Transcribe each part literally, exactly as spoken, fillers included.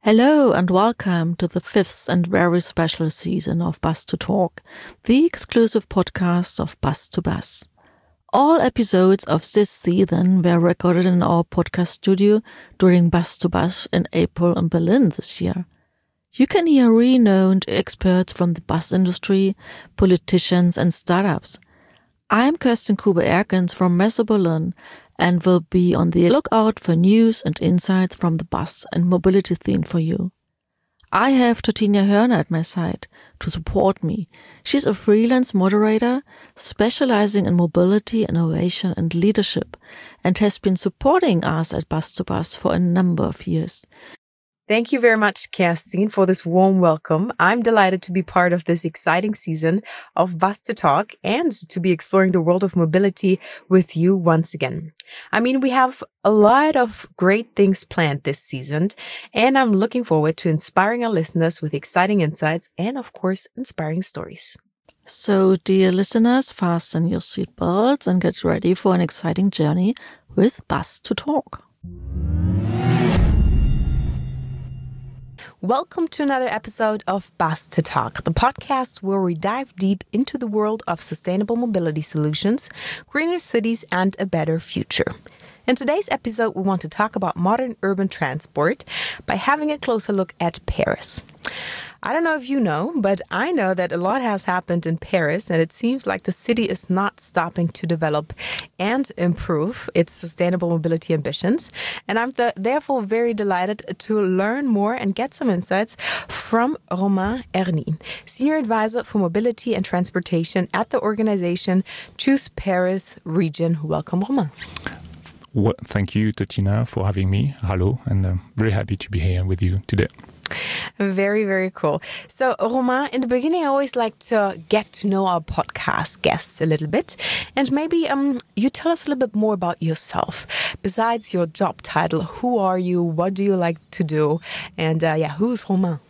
Hello and welcome to the fifth and very special season of Bus to Talk, the exclusive podcast of Bus to Bus. All episodes of this season were recorded in our podcast studio during Bus to Bus in April in Berlin this year. You can hear renowned experts from the bus industry, politicians and startups. I'm Kirsten Kube-Erkens from Messe Berlin and will be on the lookout for news and insights from the bus and mobility theme for you. I have Tortinia Hörner at my side to support me. She's a freelance moderator specializing in mobility, innovation and leadership and has been supporting us at Bus to Bus for a number of years. Thank you very much, Kerstin, for this warm welcome. I'm delighted to be part of this exciting season of Bus to Talk and to be exploring the world of mobility with you once again. I mean, we have a lot of great things planned this season, and I'm looking forward to inspiring our listeners with exciting insights and, of course, inspiring stories. So, dear listeners, fasten your seatbelts and get ready for an exciting journey with Bus to Talk. Welcome to another episode of Bus to Talk, the podcast where we dive deep into the world of sustainable mobility solutions, greener cities, and a better future. In today's episode, we want to talk about modern urban transport by having a closer look at Paris. I don't know if you know, but I know that a lot has happened in Paris, and it seems like the city is not stopping to develop and improve its sustainable mobility ambitions. And I'm th- therefore very delighted to learn more and get some insights from Romain Erny, Senior Advisor for Mobility and Transportation at the organization Choose Paris Region. Welcome, Romain. Well, thank you, Tortinia, for having me. Hello, and I'm very happy to be here with you today. Very, very cool. So, Romain, in the beginning, I always like to get to know our podcast guests a little bit. And maybe um, you tell us a little bit more about yourself. Besides your job title, who are you? What do you like to do? And uh, yeah, who's Romain?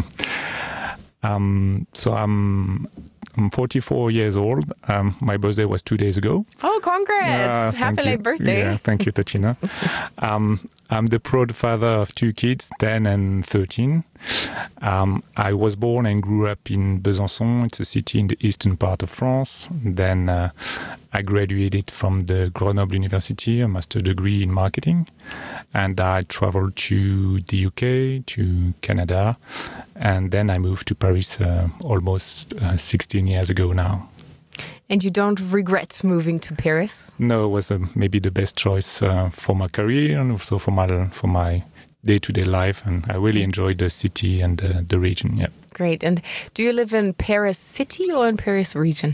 um, so, I'm... I'm forty-four years old. Um, my birthday was two days ago. Oh, congrats. Uh, Happy late birthday. Yeah, thank you, Tortinia. um, I'm the proud father of two kids, ten and thirteen. Um, I was born and grew up in Besançon. It's a city in the eastern part of France. Then uh, I graduated from the Grenoble University, a master's degree in marketing. And I traveled to the U K, to Canada. And then I moved to Paris uh, almost uh, sixteen years ago now. And you don't regret moving to Paris? No, it was uh, maybe the best choice uh, for my career and also for my for my day-to-day life. And I really enjoyed the city and the, the region. Yeah. Great. And do you live in Paris city or in Paris region?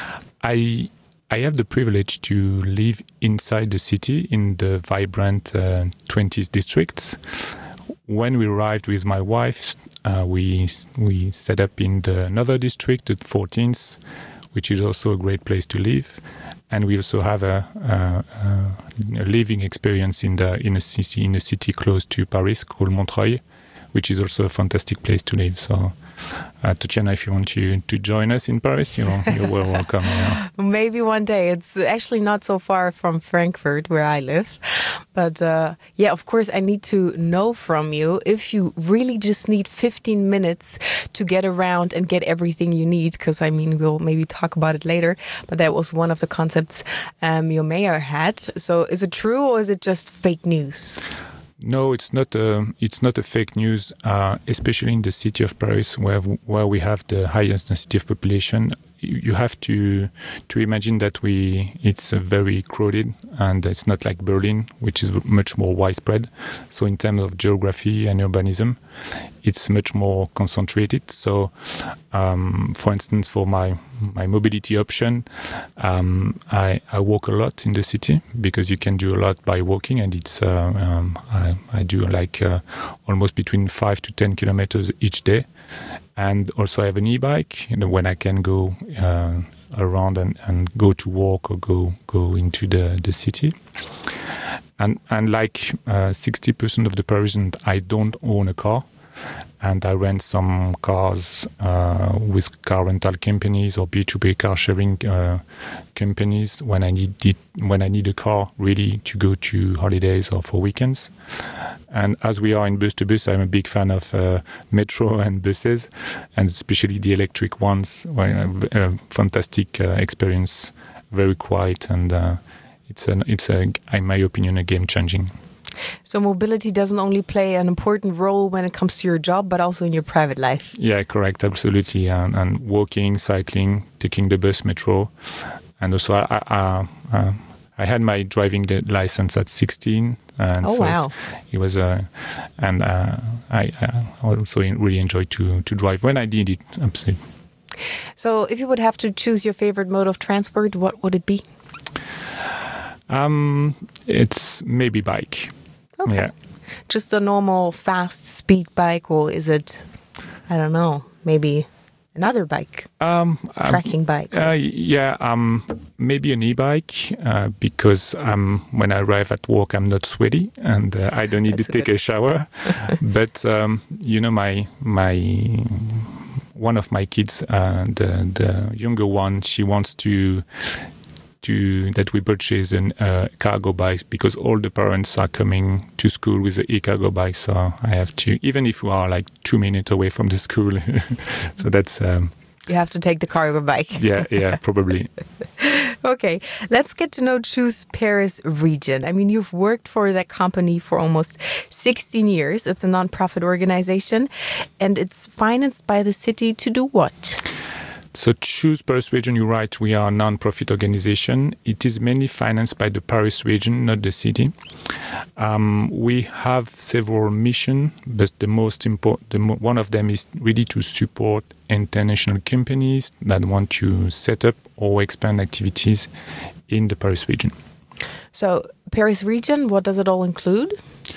I I have the privilege to live inside the city in the vibrant uh, twenties districts. When we arrived with my wife, uh, we we set up in the another district, the fourteenth, which is also a great place to live, and we also have a, a, a living experience in the in a city in a city close to Paris called Montreuil, which is also a fantastic place to live. So, uh, Tortinia, if you want to to join us in Paris, you know, you're well welcome. Yeah. Maybe one day. It's actually not so far from Frankfurt, where I live. But uh, yeah, of course, I need to know from you if you really just need fifteen minutes to get around and get everything you need. Because, I mean, we'll maybe talk about it later. But that was one of the concepts um, your mayor had. So is it true or is it just fake news? No, it's not. A, it's not a fake news, uh, especially in the city of Paris, where where we have the highest density of population. You, you have to to imagine that we it's uh, very crowded, and it's not like Berlin, which is much more widespread. So in terms of geography and urbanism, it's much more concentrated. So, um, for instance, for my my mobility option, um, I, I walk a lot in the city because you can do a lot by walking, and it's uh, um, I, I do like uh, almost between five to ten kilometers each day, and also I have an e-bike, you know, when I can go uh, around and, and go to work or go go into the, the city. And and like uh, sixty percent of the Parisians, I don't own a car. and I rent some cars uh, with car rental companies or B two B car sharing uh, companies when I need it, when I need a car really to go to holidays or for weekends. And as we are in Bus to Bus, I'm a big fan of uh, metro and buses, and especially the electric ones. A, a fantastic uh, experience, very quiet, and uh, it's an, it's a, in my opinion, a game changing. So mobility doesn't only play an important role when it comes to your job, but also in your private life. Yeah, correct, absolutely. And, and walking, cycling, taking the bus, metro, and also I. I, I uh, I had my driving license at sixteen. And oh, so wow. It was, uh, and uh, I, I also really enjoyed to, to drive when I did it, absolutely. So if you would have to choose your favorite mode of transport, what would it be? Um, it's maybe bike. Okay. Yeah. Just a normal fast speed bike, or is it, I don't know, maybe another bike, um, tracking um, bike? Uh, yeah, um, maybe an e-bike uh, because um, when I arrive at work, I'm not sweaty and uh, I don't need to take a, a shower. But um, you know, my my one of my kids, uh, the the younger one, she wants to. To, that we purchase an uh, cargo bike because all the parents are coming to school with the e-cargo bike, so I have to, even if we are like two minutes away from the school. So that's um, you have to take the cargo bike. yeah, yeah, probably. Okay, let's get to know Choose Paris Region. I mean, you've worked for that company for almost sixteen years. It's a non-profit organization, and it's financed by the city to do what? So Choose Paris Region, you're right, we are a non-profit organization. It is mainly financed by the Paris region, not the city. Um, we have several missions, but the most important, the mo- one of them is really to support international companies that want to set up or expand activities in the Paris region. So Paris region, what does it all include?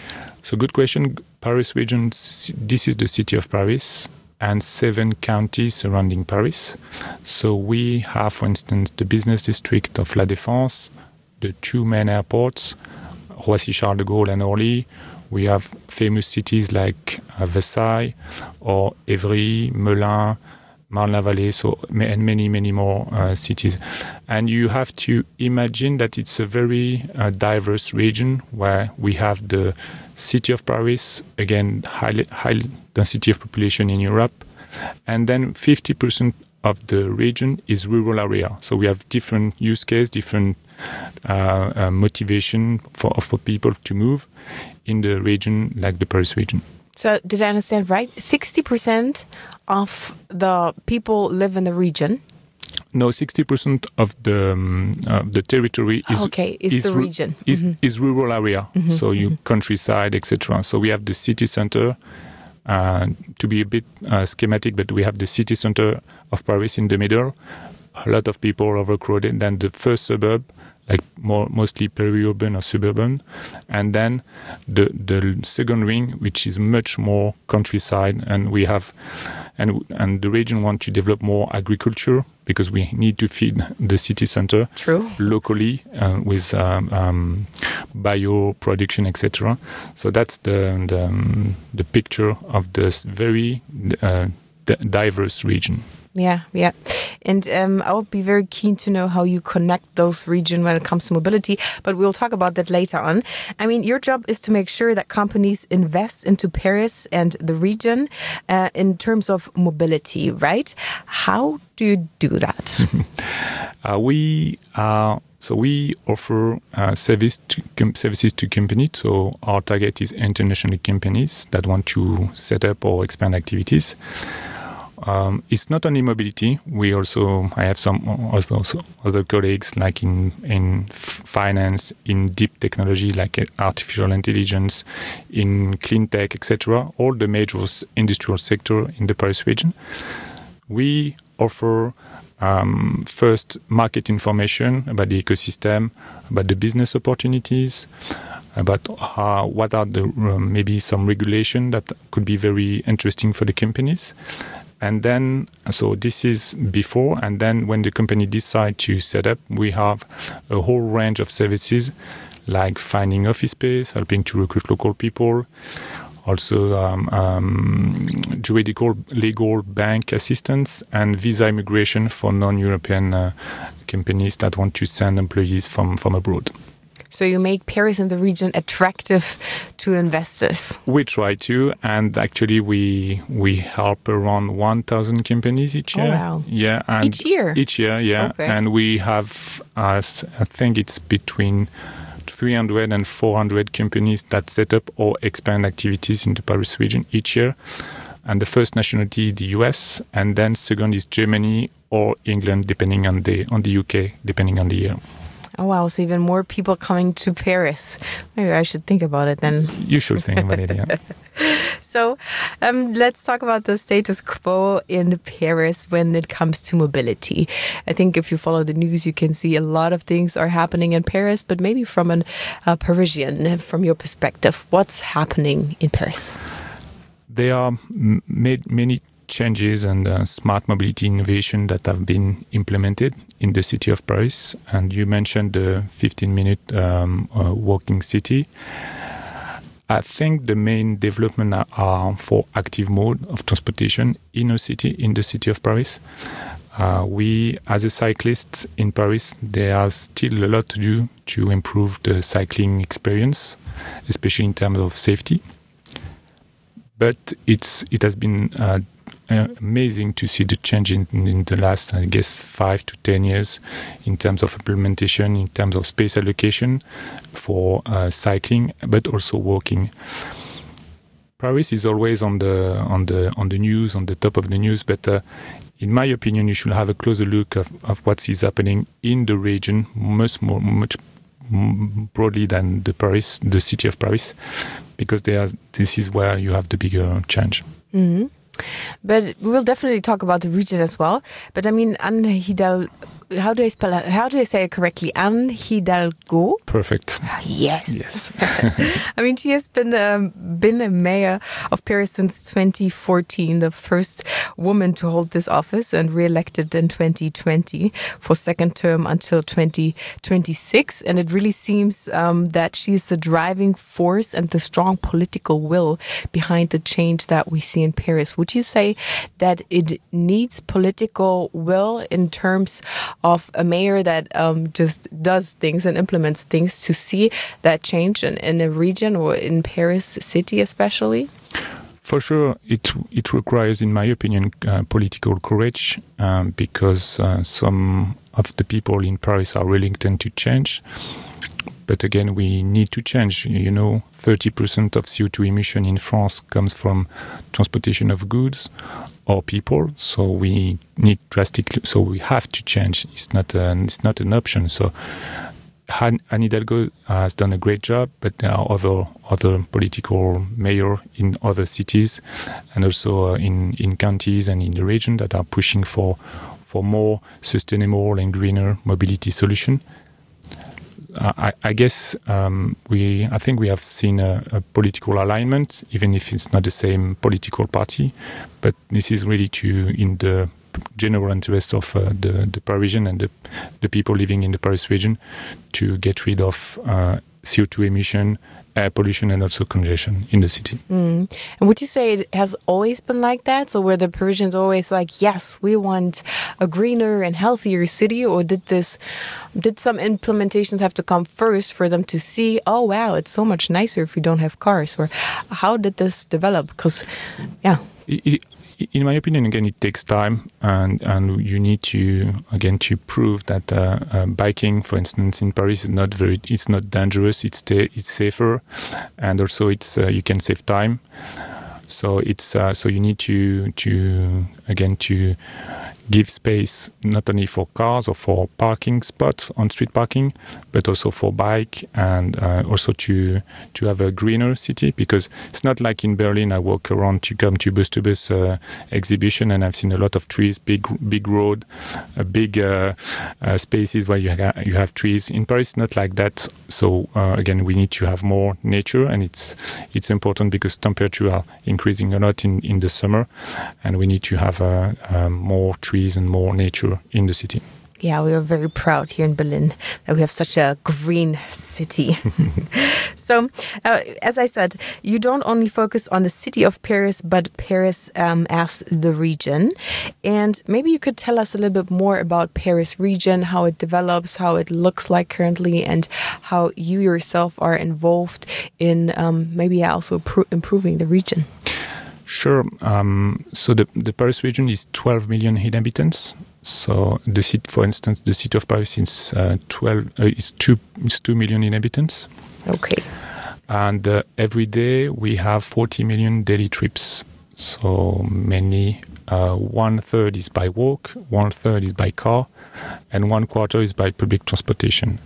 So good question. Paris region, this is the city of Paris and seven counties surrounding Paris. So we have, for instance, the business district of La Défense, the two main airports, Roissy-Charles de Gaulle and Orly. We have famous cities like uh, Versailles or Évry, Melun, Marne-la-Vallée, so and many, many more uh, cities. And you have to imagine that it's a very uh, diverse region where we have the city of Paris, again, high, high density of population in Europe, and then fifty percent of the region is rural area. So we have different use case, different uh, uh, motivation for, for people to move in the region like the Paris region. So did I understand right? sixty percent of the people live in the region? No, sixty percent of the um, uh, the territory is okay. Is, is the region is, mm-hmm. is rural area. Mm-hmm. So you mm-hmm. countryside, et cetera. So we have the city center. Uh, to be a bit uh, schematic, but we have the city center of Paris in the middle. A lot of people overcrowded. Then the first suburb, like more mostly peri-urban or suburban, and then the the second ring, which is much more countryside, and we have, and and the region want to develop more agriculture because we need to feed the city center True. locally uh, with um, um, bio production, et cetera. So that's the the, um, the picture of this very uh, d- diverse region. Yeah, yeah. And um, I would be very keen to know how you connect those regions when it comes to mobility, but we'll talk about that later on. I mean, your job is to make sure that companies invest into Paris and the region uh, in terms of mobility, right? How do you do that? uh, we are... So we offer uh, service to com- services to companies. So our target is international companies that want to set up or expand activities. Um, it's not only mobility. We also, I have some also, also other colleagues like in in finance, in deep technology like artificial intelligence, in clean tech, et cetera. All the major industrial sector in the Paris region. We offer um, first market information about the ecosystem, about the business opportunities, about how, what are the um, maybe some regulation that could be very interesting for the companies. And then, so this is before, and then when the company decide to set up, we have a whole range of services like finding office space, helping to recruit local people, also um, um, juridical, legal, bank assistance, and visa immigration for non-European uh, companies that want to send employees from, from abroad. So you make Paris and the region attractive to investors. We try to, and actually we we help around one thousand companies each year. Oh, wow. Yeah, and Each year? Each year, yeah. Okay. And we have, uh, I think it's between three hundred and four hundred companies that set up or expand activities in the Paris region each year. And the first nationality is the U S, and then second is Germany or England, depending on the on the U K, depending on the year. Oh, wow. So even more people coming to Paris. Maybe I should think about it then. You should think about it, yeah. So um, let's talk about the status quo in Paris when it comes to mobility. I think if you follow the news, you can see a lot of things are happening in Paris, but maybe from a uh, Parisian, from your perspective, what's happening in Paris? There are m- made many changes and uh, smart mobility innovation that have been implemented in the city of Paris. And you mentioned the fifteen-minute um, uh, walking city. I think the main development are, are for active mode of transportation in a city, in the city of Paris. Uh, we, as a cyclists in Paris, there are still a lot to do to improve the cycling experience, especially in terms of safety. But it's it has been uh, Uh, amazing to see the change in, in the last, I guess, five to ten years in terms of implementation, in terms of space allocation for uh, cycling, but also walking. Paris is always on the on the on the news, on the top of the news, but uh, in my opinion, you should have a closer look of, of what is happening in the region, much more, much broadly than the Paris, the city of Paris, because they are, this is where you have the bigger change. Mm-hmm. But we'll definitely talk about the region as well. But I mean, Anne Hidalgo, how do I spell it? How do I say it correctly? Anne Hidalgo. Perfect. Yes. Yes. I mean, she has been um, been a mayor of Paris since twenty fourteen, the first woman to hold this office, and re-elected in twenty twenty for second term until twenty twenty-six. And it really seems um, that she's the driving force and the strong political will behind the change that we see in Paris. Would you say that it needs political will in terms of a mayor that um, just does things and implements things to see that change in, in a region or in Paris city especially? For sure, it it requires, in my opinion, uh, political courage um, because uh, some of the people in Paris are reluctant to change. But again, we need to change. You know, thirty percent of C O two emission in France comes from transportation of goods or people. So we need drastically. So we have to change. It's not an, it's not an option. So Anne Hidalgo has done a great job, but there are other other political mayors in other cities and also uh, in in counties and in the region that are pushing for for more sustainable and greener mobility solution. I, I guess um, we. I think we have seen a, a political alignment, even if it's not the same political party. But this is really to in the general interest of uh, the the Parisian and the the people living in the Paris region to get rid of uh, C O two emission, air pollution, and also congestion in the city. Mm. And would you say it has always been like that? So were the Parisians always like, yes, we want a greener and healthier city? Or did this, did some implementations have to come first for them to see, oh, wow, it's so much nicer if we don't have cars? Or how did this develop? Because, yeah. It, it, in my opinion, again, it takes time, and, and you need to again to prove that uh, uh, biking, for instance, in Paris is not very, it's not dangerous. It's ta- it's safer, and also it's uh, you can save time. So it's uh, so you need to to again to give space not only for cars or for parking spots on street parking, but also for bike, and uh, also to to have a greener city, because it's not like in Berlin. I walk around to come to Bus to Bus uh, exhibition, and I've seen a lot of trees, big big road, uh, big uh, uh, spaces where you ha- you have trees. In Paris, not like that. So uh, again, we need to have more nature, and it's it's important because temperatures are increasing a lot in, in the summer, and we need to have uh, uh, more trees and more nature in the city. Yeah, we are very proud here in Berlin that we have such a green city. So, uh, as I said, you don't only focus on the city of Paris, but Paris um, as the region. And maybe you could tell us a little bit more about Paris region, how it develops, how it looks like currently, and how you yourself are involved in um, maybe also pr- improving the region. Sure. Um, so the, the Paris region is twelve million inhabitants. So the city, for instance, the city of Paris is uh, twelve uh, is two is two million inhabitants. Okay. And uh, every day we have forty million daily trips. So mainly uh, one third is by walk, one third is by car, and one quarter is by public transportation.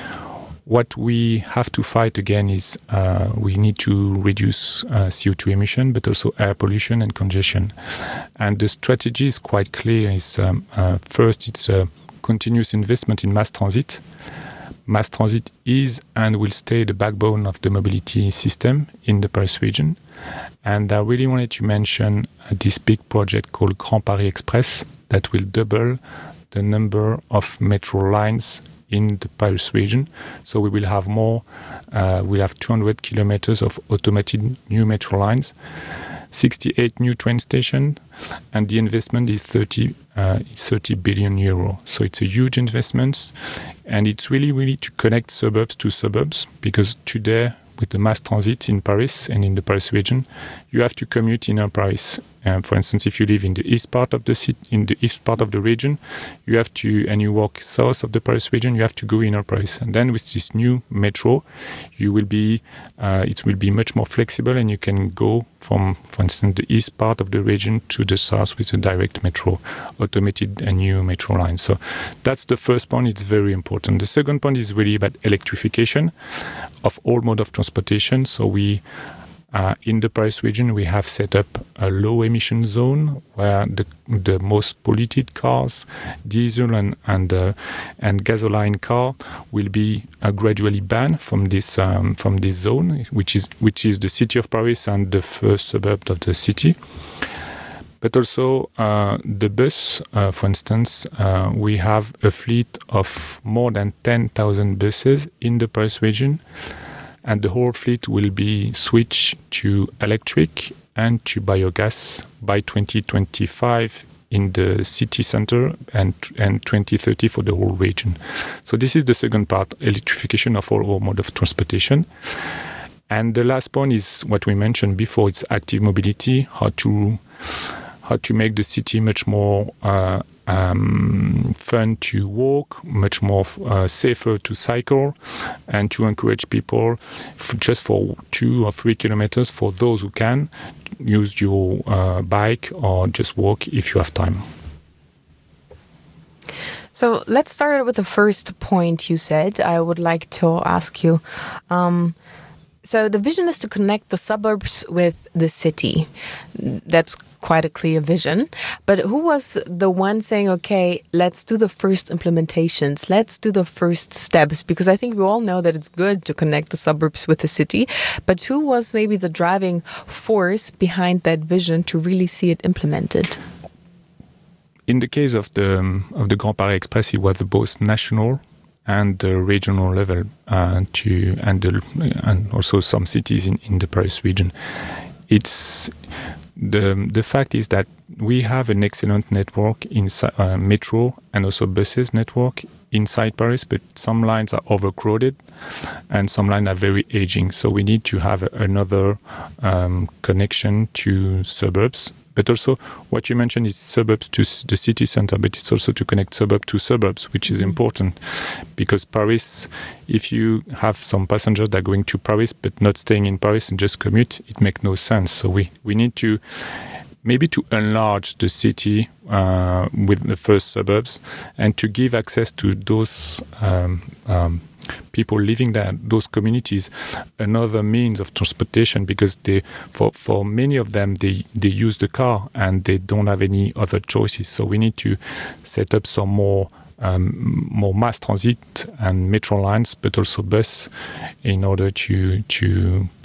What we have to fight again is uh, we need to reduce uh, C O two emission, but also air pollution and congestion. And the strategy is quite clear. Is um, uh, first, it's a continuous investment in mass transit. Mass transit is and will stay the backbone of the mobility system in the Paris region. And I really wanted to mention uh, this big project called Grand Paris Express that will double the number of metro lines in the Paris region. So we will have more, uh, we'll have two hundred kilometers of automated new metro lines, sixty-eight new train stations, and the investment is thirty, uh, thirty billion euro. So it's a huge investment, and it's really, really to connect suburbs to suburbs, because today, with the mass transit in Paris and in the Paris region, you have to commute in Paris. Um, for instance, if you live in the east part of the city, in the east part of the region, you have to, and you walk south of the Paris region, you have to go in Paris. And then with this new metro, you will be, uh, it will be much more flexible, and you can go from, for instance, the east part of the region to the south with a direct metro, automated and new metro line. So that's the first point. It's very important. The second point is really about electrification of all mode of transportation. So we Uh, in the Paris region, we have set up a low emission zone where the the most polluted cars, diesel and and, uh, and gasoline car, will be uh, gradually banned from this um, from this zone, which is which is the city of Paris and the first suburb of the city. But also uh, the bus, uh, for instance, uh, we have a fleet of more than ten thousand buses in the Paris region. And the whole fleet will be switched to electric and to biogas by twenty twenty-five in the city center and and twenty thirty for the whole region. So this is the second part, electrification of all, all mode of transportation. And the last point is what we mentioned before, it's active mobility, how to how to make the city much more uh, um, fun to walk, much more uh, safer to cycle, and to encourage people f- just for two or three kilometers, for those who can, use your uh, bike or just walk if you have time. So let's start with the first point you said. I would like to ask you, um, so the vision is to connect the suburbs with the city. That's quite a clear vision. But who was the one saying, okay, let's do the first implementations, let's do the first steps? Because I think we all know that it's good to connect the suburbs with the city. But who was maybe the driving force behind that vision to really see it implemented? In the case of the um, of the Grand Paris Express, it was both national and the regional level, uh, to and the, and also some cities in, in the Paris region. It's the the fact is that we have an excellent network in uh, metro and also buses network inside Paris, but some lines are overcrowded and some lines are very aging. So we need to have a, another um, connection to suburbs. But also what you mentioned is suburbs to s- the city center, but it's also to connect suburb to suburbs, which is important. Because Paris, if you have some passengers that are going to Paris but not staying in Paris and just commute, it makes no sense. So we, we need to maybe to enlarge the city uh, with the first suburbs and to give access to those um, um, people living there, those communities, another means of transportation, because they, for, for many of them, they, they use the car and they don't have any other choices. So we need to set up some more Um, more mass transit and metro lines, but also bus, in order to to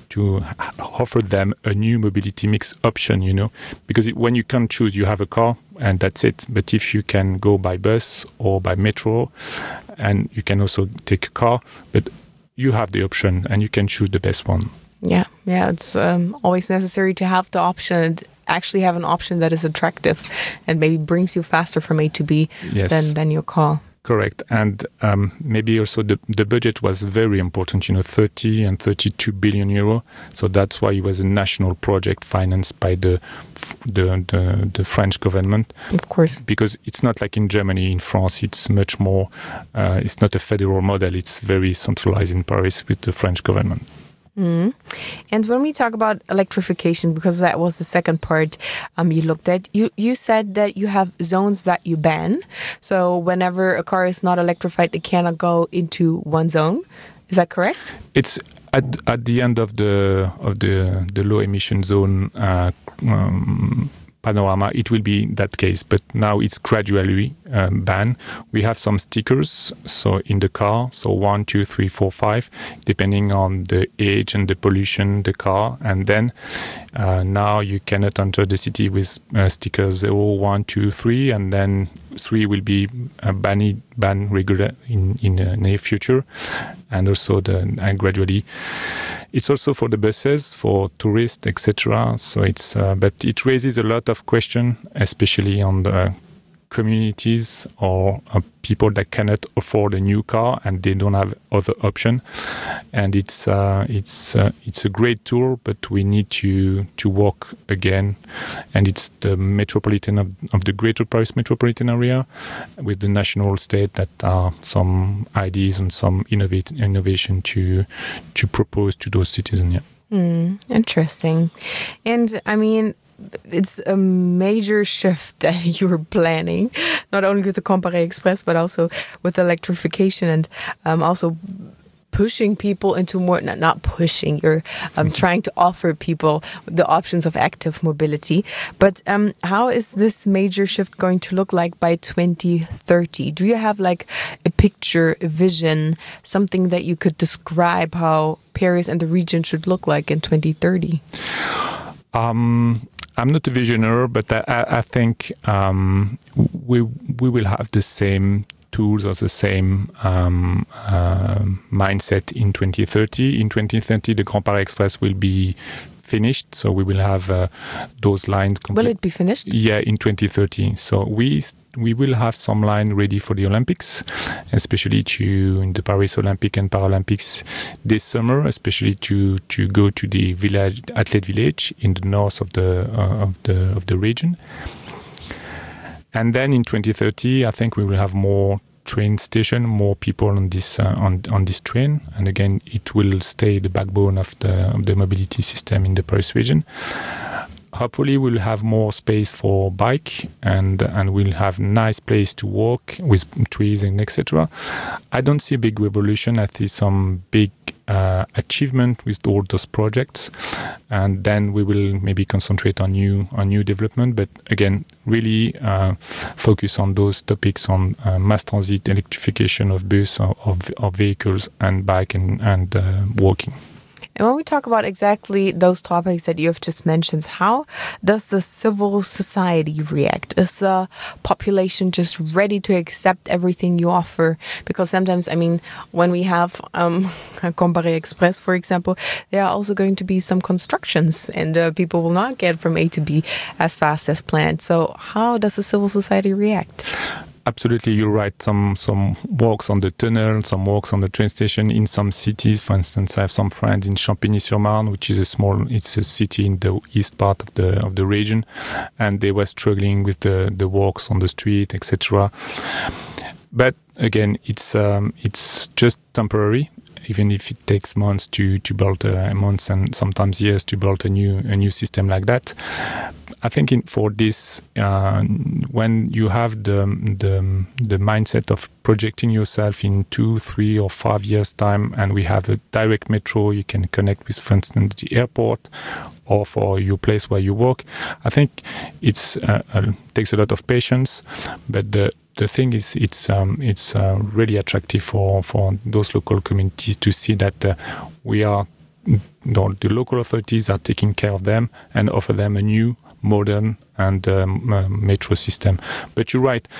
to offer them a new mobility mix option, you know, because it, when you can't choose, you have a car and that's it. But if you can go by bus or by metro, and you can also take a car, but you have the option and you can choose the best one. Yeah, yeah, it's um, always necessary to have the option and actually have an option that is attractive and maybe brings you faster from A to B yes. than, than your car. Correct. And um, maybe also the, the budget was very important, you know, thirty and thirty-two billion euro. So that's why it was a national project financed by the, the, the, the French government. Of course. Because it's not like in Germany, in France, it's much more, uh, it's not a federal model. It's very centralized in Paris with the French government. Mm. And when we talk about electrification, because that was the second part um, you looked at, you, you said that you have zones that you ban. So whenever a car is not electrified, it cannot go into one zone. Is that correct? It's at at the end of the of the the low emission zone uh, um, panorama. It will be that case, but now it's gradually um, banned. We have some stickers, so in the car, so one, two, three, four, five, depending on the age and the pollution the car, and then uh, now you cannot enter the city with uh, stickers zero, one, two, three, and then three will be uh, banned ban regular in in the near future, and also the and gradually. It's also for the buses, for tourists, et cetera. So it's, uh, but it raises a lot of questions, especially on the communities or uh, people that cannot afford a new car and they don't have other option. And it's uh, it's uh, it's a great tool, but we need to to work again. And it's the metropolitan of, of the Greater Paris metropolitan area, with the national state that are some ideas and some innovate innovation to to propose to those citizens. Yeah. Mm, interesting. And I mean, it's a major shift that you're planning, not only with the Comparé Express, but also with electrification and um, also pushing people into more, not, not pushing, you're um, trying to offer people the options of active mobility. But um, how is this major shift going to look like by twenty thirty? Do you have like a picture, a vision, something that you could describe how Paris and the region should look like in twenty thirty? Um, I'm not a visionary, but I, I think um, we we will have the same tools or the same um, uh, mindset in twenty thirty. In twenty thirty, the Grand Paris Express will be finished, so we will have uh, those lines. Will it be finished? Yeah, in twenty thirty. So we we will have some line ready for the Olympics, especially to in the Paris Olympic and Paralympics this summer, especially to to go to the village athlete village in the north of the uh, of the of the region. And then in twenty thirty, I think we will have more train station, more people on this uh, on on this train, and again, it will stay the backbone of the of the mobility system in the Paris region. Hopefully, we'll have more space for bike, and and we'll have nice place to walk with trees and et cetera. I don't see a big revolution. I see some big uh, achievement with all those projects, and then we will maybe concentrate on new on new development. But again, really uh, focus on those topics on uh, mass transit, electrification of bus, of, of, of vehicles, and bike and and uh, walking. And when we talk about exactly those topics that you have just mentioned, how does the civil society react? Is the population just ready to accept everything you offer? Because sometimes, I mean, when we have um, Comparé Express, for example, there are also going to be some constructions and uh, people will not get from A to B as fast as planned. So how does the civil society react? Absolutely, you're right. Some some walks on the tunnel, some walks on the train station in some cities. For instance, I have some friends in Champigny-sur-Marne, which is a small, it's a city in the east part of the of the region, and they were struggling with the the walks on the street, et cetera. But again, it's um, it's just temporary. Even if it takes months to to build uh, months and sometimes years to build a new a new system like that. I think in, for this, uh, when you have the, the the mindset of projecting yourself in two, three, or five years' time, and we have a direct metro, you can connect with, for instance, the airport, or for your place where you work. I think it's uh, uh, takes a lot of patience, but the the thing is, it's um, it's uh, really attractive for for those local communities to see that uh, we are the, the local authorities are taking care of them and offer them a new, modern and um, uh, metro system. But you're right.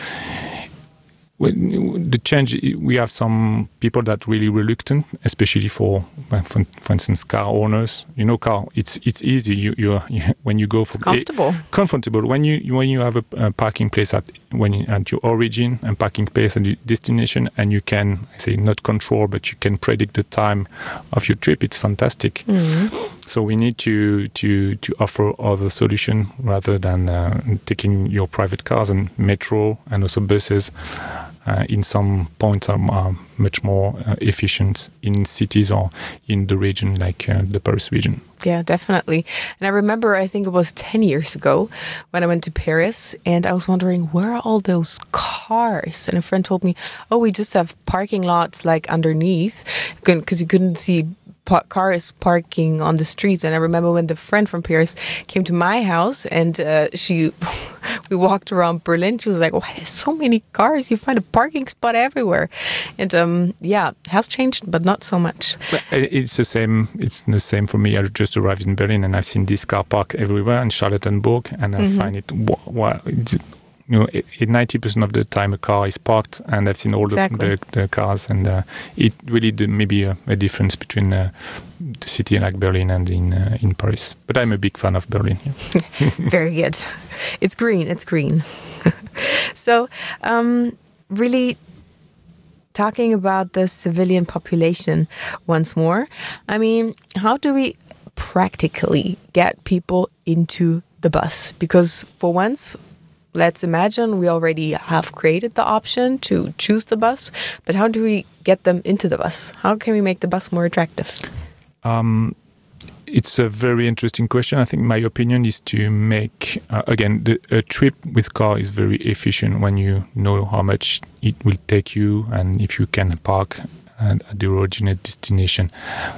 When the change, we have some people that really reluctant, especially for, for, for instance, car owners. You know, car it's it's easy. You you, you when you go for it's comfortable. A, comfortable when you when you have a, a parking place at when you, at your origin and parking place at your destination, and you can I say not control, but you can predict the time of your trip. It's fantastic. Mm-hmm. So we need to to to offer other solution rather than uh, taking your private cars and metro and also buses. Uh, in some points are uh, much more uh, efficient in cities or in the region like uh, the Paris region. Yeah, definitely. And I remember, I think it was ten years ago when I went to Paris and I was wondering, where are all those cars? And a friend told me, oh, we just have parking lots like underneath because you couldn't see cars parking on the streets. And I remember when the friend from Paris came to my house and uh, she we walked around Berlin, she was like, why there's so many cars, you find a parking spot everywhere. And um, yeah, it has changed, but not so much. But it's the same it's the same for me. I just arrived in Berlin and I've seen this car park everywhere in Charlottenburg, and I mm-hmm. find it wow, you know, ninety percent of the time a car is parked, and I've seen all exactly. the, the, the cars, and uh, it really did maybe a, a difference between uh, the city like Berlin and in uh, in Paris. But I'm a big fan of Berlin. Yeah. Very good. It's green. It's green. So, um, really talking about the civilian population once more. I mean, how do we practically get people into the bus? Because for once, let's imagine we already have created the option to choose the bus, but how do we get them into the bus? How can we make the bus more attractive? Um, it's a very interesting question. I think my opinion is to make, uh, again, the, a trip with car is very efficient when you know how much it will take you and if you can park at, at the original destination.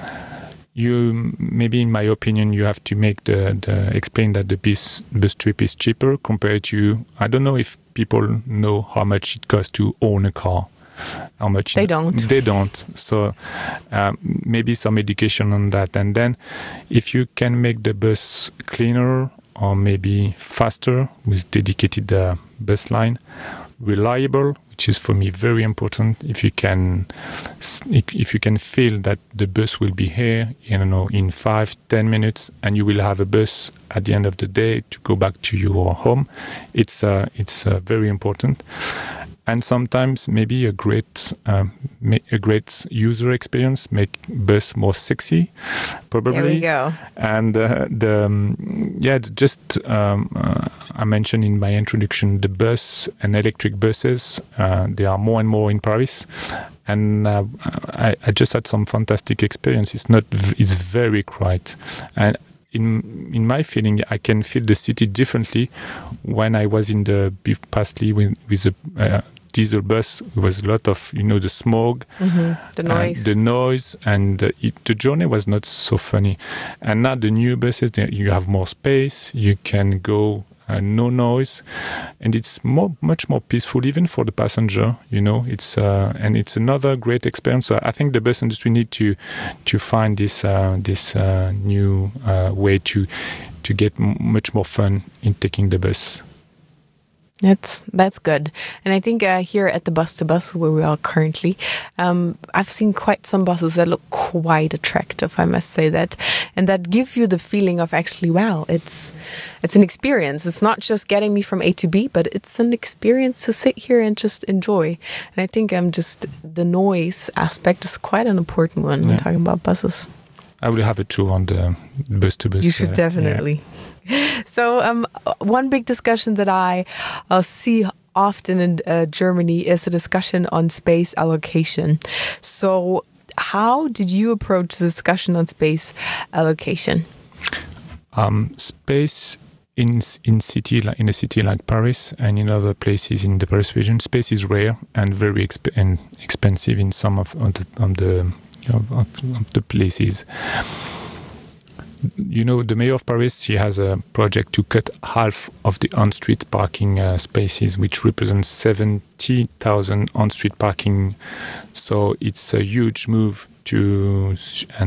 You maybe, in my opinion, you have to make the, the explain that the bus bus trip is cheaper compared to. I don't know if people know how much it costs to own a car. How much they don't. They don't. So um, maybe some education on that, and then if you can make the bus cleaner or maybe faster with dedicated uh, bus line, reliable, which is for me very important. If you can, if you can feel that the bus will be here, you know, in five, ten minutes, and you will have a bus at the end of the day to go back to your home, it's uh, it's uh, very important. And sometimes maybe a great uh, a great user experience make bus more sexy, probably. There we go. And uh, the um, yeah, just um, uh, I mentioned in my introduction the bus and electric buses. Uh, they are more and more in Paris, and uh, I, I just had some fantastic experience. It's not it's very quiet, and in in my feeling, I can feel the city differently when I was in the pastly with with the uh, diesel bus. It was a lot of, you know, the smog, mm-hmm. the noise, the noise, and uh, it, the journey was not so funny. And now the new buses, you have more space. You can go. Uh, no noise, and it's more, much more peaceful, even for the passenger. You know, it's uh, and it's another great experience. So I think the bus industry need to to find this uh, this uh, new uh, way to to get m- much more fun in taking the bus. That's that's good. And I think uh, here at the Bus to Bus, where we are currently, um, I've seen quite some buses that look quite attractive, I must say that, and that give you the feeling of actually, wow, it's it's an experience. It's not just getting me from A to B, but it's an experience to sit here and just enjoy. And I think um, just the noise aspect is quite an important one yeah. when talking about buses. I will have a tour on the Bus to Bus. You should uh, definitely. Yeah. So um, one big discussion that I uh, see often in uh, Germany is a discussion on space allocation. So how did you approach the discussion on space allocation? Um, space in in city in a city like Paris and in other places in the Paris region, space is rare and very exp- and expensive in some of, of the, of the you know, of, of the places. You know, the mayor of Paris, she has a project to cut half of the on-street parking uh, spaces, which represents seventy thousand on-street parking. So it's a huge move to, and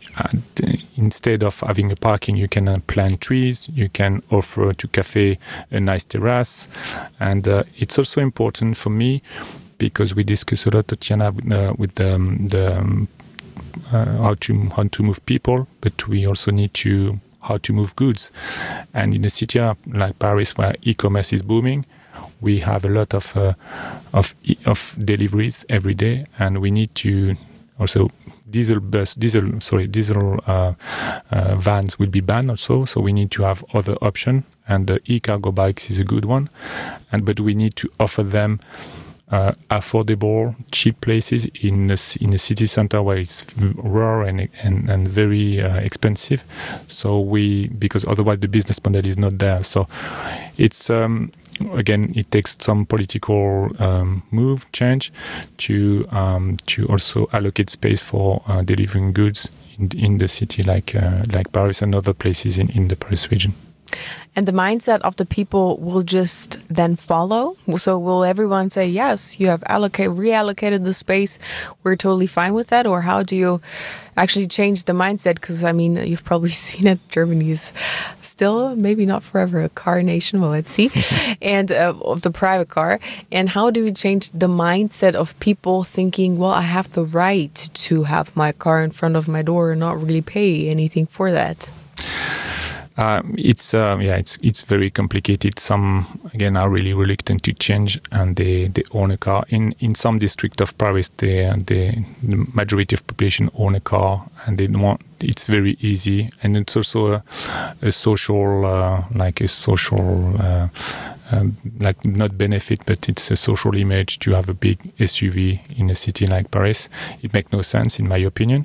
uh, instead of having a parking, you can uh, plant trees, you can offer to cafe a nice terrace. And uh, it's also important for me, because we discuss a lot, Tatiana, with, uh, with the, um, the um, uh, how to how to move people, but we also need to how to move goods. And in a city like Paris, where e-commerce is booming, we have a lot of uh, of of deliveries every day, and we need to also diesel bus, diesel sorry, diesel uh, uh, vans will be banned also. So we need to have other option, and the e-cargo bikes is a good one. And but we need to offer them uh, affordable, cheap places in a, in a city center where it's rare and and, and very uh, expensive. So we because otherwise the business model is not there. So it's um, again, it takes some political um, move, change, to um, to also allocate space for uh, delivering goods in, in the city, like uh, like Paris and other places in, in the Paris region. And the mindset of the people will just then follow. So will everyone say, yes, you have allocate, reallocated the space, we're totally fine with that? Or how do you actually change the mindset? Because, I mean, you've probably seen it. Germany is still, maybe not forever, a car nation. Well, let's see. and uh, of the private car. And how do we change the mindset of people thinking, well, I have the right to have my car in front of my door and not really pay anything for that? Uh, it's um, yeah, it's it's very complicated. Some again are really reluctant to change, and they, they own a car. In in some district of Paris, they, they the majority of population own a car, and they want. It's very easy, and it's also a, a social uh, like a social uh, um, like not benefit, but it's a social image to have a big S U V in a city like Paris. It makes no sense, in my opinion.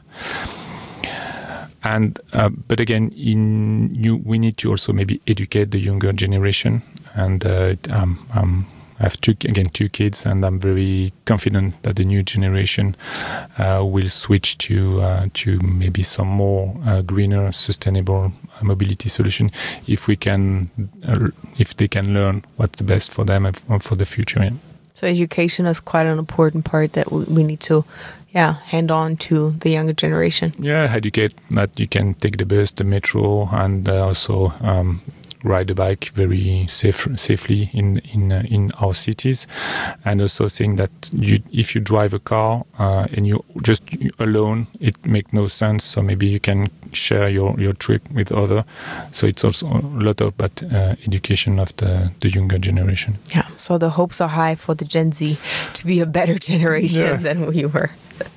And uh, but again, in you, we need to also maybe educate the younger generation. And uh, um, um, I have two again two kids, and I'm very confident that the new generation uh, will switch to uh, to maybe some more uh, greener, sustainable uh, mobility solution if we can uh, if they can learn what's the best for them and for the future. Yeah. So education is quite an important part that we need to, yeah, hand on to the younger generation. Yeah, educate that you can take the bus, the metro, and uh, also um, ride a bike very safe, safely in in uh, in our cities, and also saying that you, if you drive a car uh, and you just alone, it makes no sense. So maybe you can share your, your trip with other. So it's also a lot about uh, education of the, the younger generation. Yeah. So the hopes are high for the Gen Z to be a better generation yeah. than we were.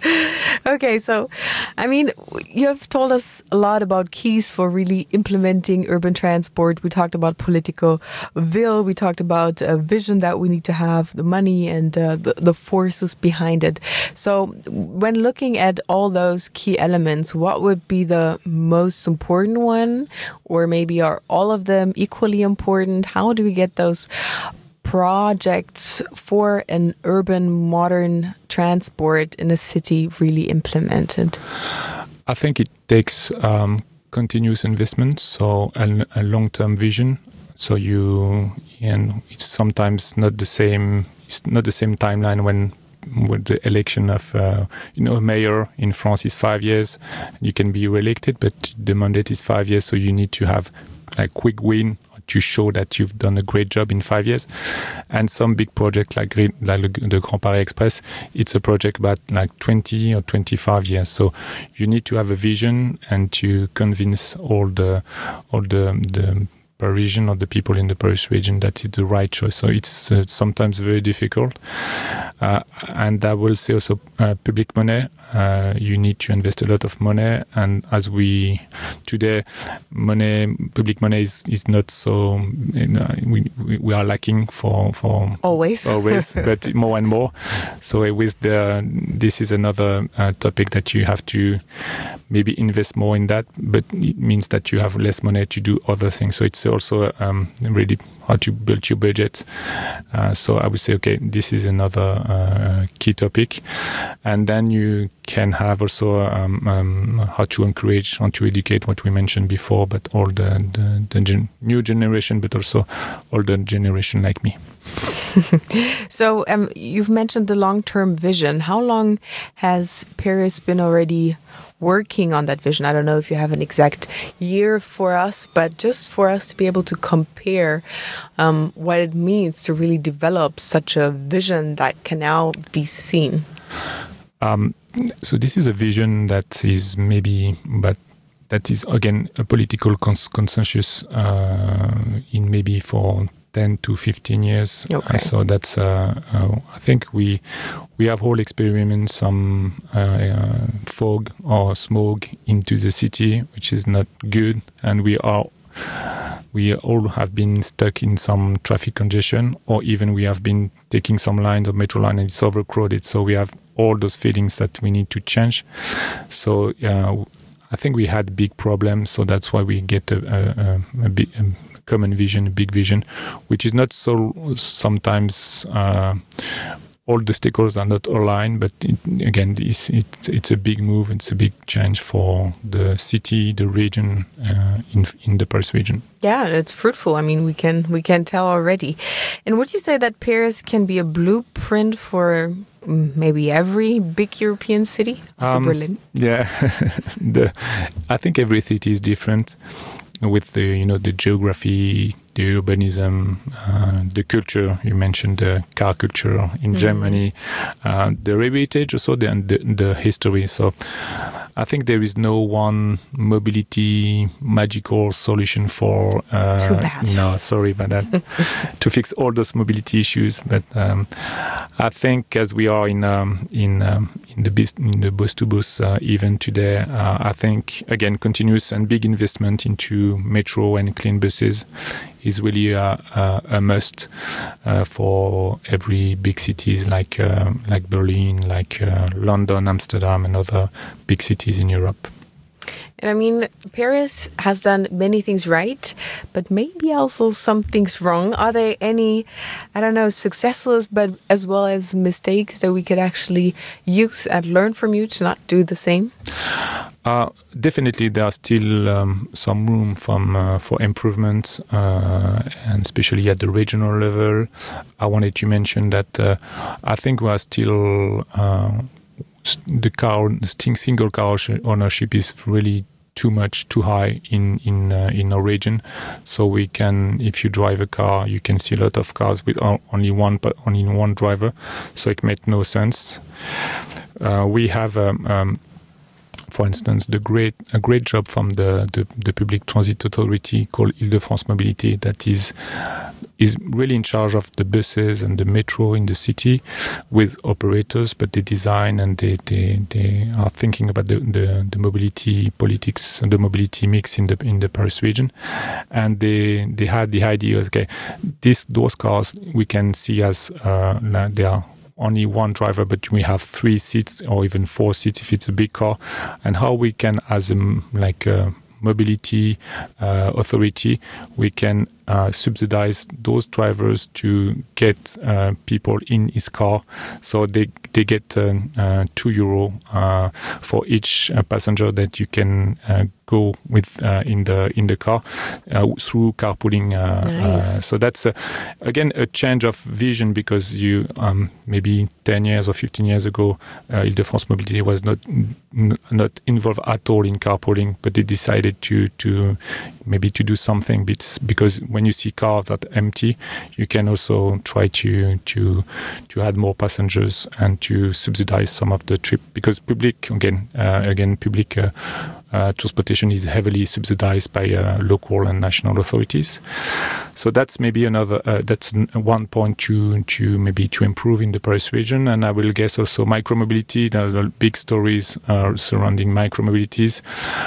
Okay, so, I mean, you have told us a lot about keys for really implementing urban transport. We talked about political will. We talked about a vision that we need to have, the money and uh, the, the forces behind it. So when looking at all those key elements, what would be the most important one? Or maybe are all of them equally important? How do we get those projects for an urban modern transport in a city really implemented? I think it takes um, continuous investment, so a, a long-term vision. So you, and it's sometimes not the same. It's not the same timeline when. With the election of, uh, you know, a mayor in France is five years. You can be re-elected, but the mandate is five years, so you need to have like quick win to show that you've done a great job in five years. And some big project like, like the Grand Paris Express, it's a project about like twenty or twenty-five years. So you need to have a vision and to convince all the all the the Parisian or the people in the Paris region that it's the right choice. So it's uh, sometimes very difficult. Uh, and I will say also uh, public money. Uh, you need to invest a lot of money. And as we, today, money, public money is, is not so, you know, we, we, we are lacking for, for always, always, but more and more. So with the, this is another uh, topic that you have to maybe invest more in that, but it means that you have less money to do other things. So it's also um, really how to build your budget. Uh, so I would say, okay, this is another uh, key topic. And then you can have also um, um, how to encourage and to educate what we mentioned before, but all the, the, the gen- new generation, but also older generation like me. So um, you've mentioned the long-term vision. How long has Paris been already working on that vision? I don't know if you have an exact year for us, but just for us to be able to compare um, what it means to really develop such a vision that can now be seen. Um, so this is a vision that is maybe, but that is again a political cons- consensus uh, in maybe for ten to fifteen years. Okay. Uh, so that's, uh, uh, I think we we have all experienced some uh, uh, fog or smoke into the city, which is not good, and we are we all have been stuck in some traffic congestion, or even we have been taking some lines of metro line and it's overcrowded. So we have all those feelings that we need to change. So uh, I think we had big problems. So that's why we get a, a, a, big, a common vision, a big vision, which is not so sometimes uh, all the stakeholders are not aligned, but it, again, it's, it, it's a big move. It's a big change for the city, the region, uh, in in the Paris region. Yeah, it's fruitful. I mean, we can we can tell already. And would you say that Paris can be a blueprint for maybe every big European city, also um, Berlin? Yeah, the I think every city is different with the you know the geography, the urbanism, uh, the culture. You mentioned the car culture in mm-hmm. Germany, uh, the heritage also, the, the the history. So I think there is no one mobility magical solution for. Uh, Too bad. No, sorry about that. To fix all those mobility issues, but um, I think as we are in um, in um, in the bus- in the bus to bus uh, event today, uh, I think again continuous and big investment into metro and clean buses is really a, a, a must uh, for every big cities like uh, like Berlin, like uh, London, Amsterdam, and other big cities in Europe. And I mean, Paris has done many things right, but maybe also some things wrong. Are there any, I don't know, successes, but as well as mistakes that we could actually use and learn from you to not do the same? Uh, definitely, there are still um, some room from, uh, for improvement, uh, and especially at the regional level. I wanted to mention that uh, I think we are still... Uh, the car, single car ownership is really too much, too high in in uh, in our region. So we can, if you drive a car, you can see a lot of cars with only one, but only one driver. So it makes no sense. Uh, we have, um, um, for instance, the great a great job from the the, the public transit authority called Île-de-France Mobilité that is. is really in charge of the buses and the metro in the city with operators, but they design and they, they, they are thinking about the, the, the mobility politics and the mobility mix in the in the Paris region. And they they had the idea, okay, this those cars we can see as uh, they are only one driver, but we have three seats or even four seats if it's a big car, and how we can, as a, like a mobility uh, authority, we can uh, subsidize those drivers to get uh, people in his car, so they they get uh, uh, two euro uh, for each uh, passenger that you can uh, go with uh, in the in the car uh, through carpooling. Uh, nice. uh, so that's uh, again a change of vision, because you um, maybe ten years or fifteen years ago, uh, Île-de-France Mobilité was not n- not involved at all in carpooling, but they decided to to maybe to do something, because when you see cars that are empty, you can also try to to to add more passengers and to subsidize some of the trip, because public again uh, again public uh, uh, transportation is heavily subsidized by uh, local and national authorities. So that's maybe another uh, that's one point to to maybe to improve in the Paris region. And I will guess also micromobility. There are big stories uh, surrounding micromobilities.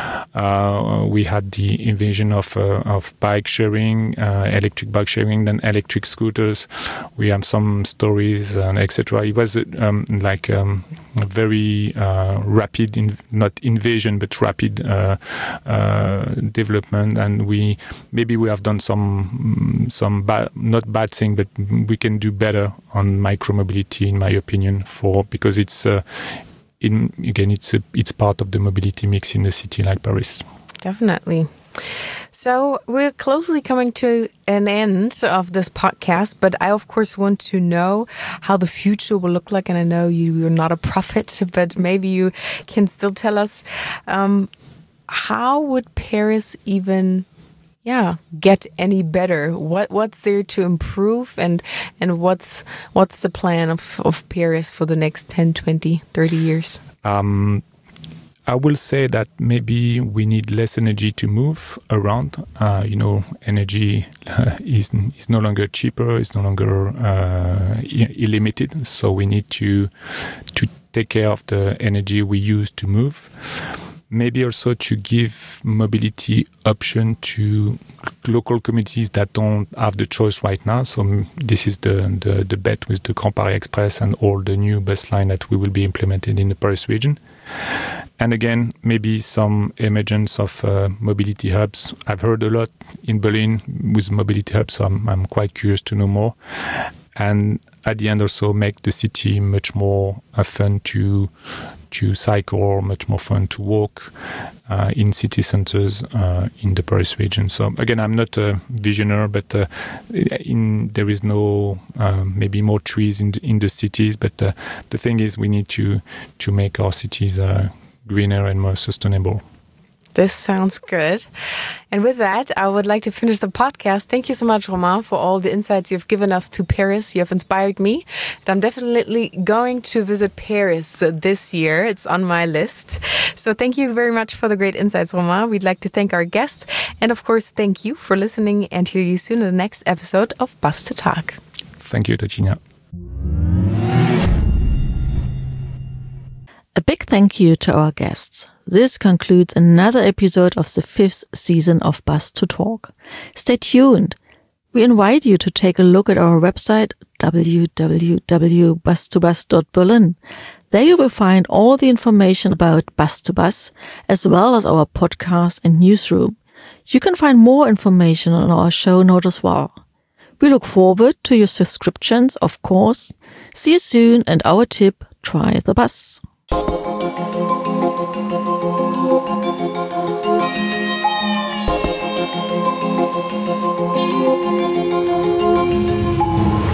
Uh, we had the invasion of uh, of bike sharing, uh, electric bike sharing, then electric scooters. We have some stories and et cetera. It was um, like um, a very uh, rapid, in, not invasion, but rapid uh, uh, development. And we maybe we have done some some bad, not bad thing, but we can do better on micromobility, in my opinion, for because it's. Uh, In, again, it's a, it's part of the mobility mix in a city like Paris. Definitely. So we're closely coming to an end of this podcast, but I, of course, want to know how the future will look like. And I know you, you're not a prophet, but maybe you can still tell us, um, how would Paris even, yeah, get any better? What what's there to improve, and and what's what's the plan of, of Paris for the next ten, twenty, thirty years? Um, I will say that maybe we need less energy to move around. Uh, you know, energy uh, is is no longer cheaper. It's no longer uh, illimited. So we need to to take care of the energy we use to move. Maybe also to give mobility option to local communities that don't have the choice right now. So this is the, the, the bet with the Grand Paris Express and all the new bus line that we will be implemented in the Paris region. And again, maybe some emergence of uh, mobility hubs. I've heard a lot in Berlin with mobility hubs, so I'm, I'm quite curious to know more. And at the end also make the city much more uh, fun to to cycle, much more fun to walk uh, in city centers uh, in the Paris region. So again, I'm not a visionary, but uh, in, there is no uh, maybe more trees in the, in the cities. But uh, the thing is, we need to to make our cities uh, greener and more sustainable. This sounds good. And with that, I would like to finish the podcast. Thank you so much, Romain, for all the insights you've given us to Paris. You have inspired me. And I'm definitely going to visit Paris this year. It's on my list. So thank you very much for the great insights, Romain. We'd like to thank our guests. And of course, thank you for listening, and hear you soon in the next episode of Bus to Talk. Thank you, Tatiana. A big thank you to our guests. This concludes another episode of the fifth season of Bus to Talk. Stay tuned. We invite you to take a look at our website w w w dot bus to bus dot berlin. There you will find all the information about Bus to Bus, as well as our podcast and newsroom. You can find more information on our show note as well. We look forward to your subscriptions, of course. See you soon, and our tip, try the bus. Thank you.